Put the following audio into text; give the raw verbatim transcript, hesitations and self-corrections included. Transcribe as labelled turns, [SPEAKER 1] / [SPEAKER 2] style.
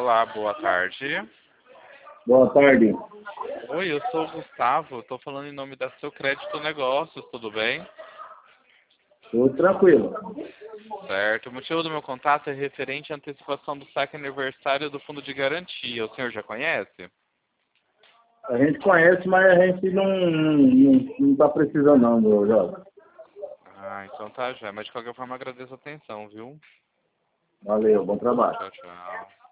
[SPEAKER 1] Olá, boa tarde.
[SPEAKER 2] Boa tarde.
[SPEAKER 1] Oi, eu sou o Gustavo, estou falando em nome da Seu Crédito Negócios, tudo bem?
[SPEAKER 2] Tudo tranquilo.
[SPEAKER 1] Certo, o motivo do meu contato é referente à antecipação do saque aniversário do Fundo de Garantia. O senhor já conhece?
[SPEAKER 2] A gente conhece, mas a gente não não, não tá precisando não, meu jovem.
[SPEAKER 1] Ah, então tá já. Mas de qualquer forma agradeço a atenção, viu?
[SPEAKER 2] Valeu, bom trabalho.
[SPEAKER 1] Tchau, tchau.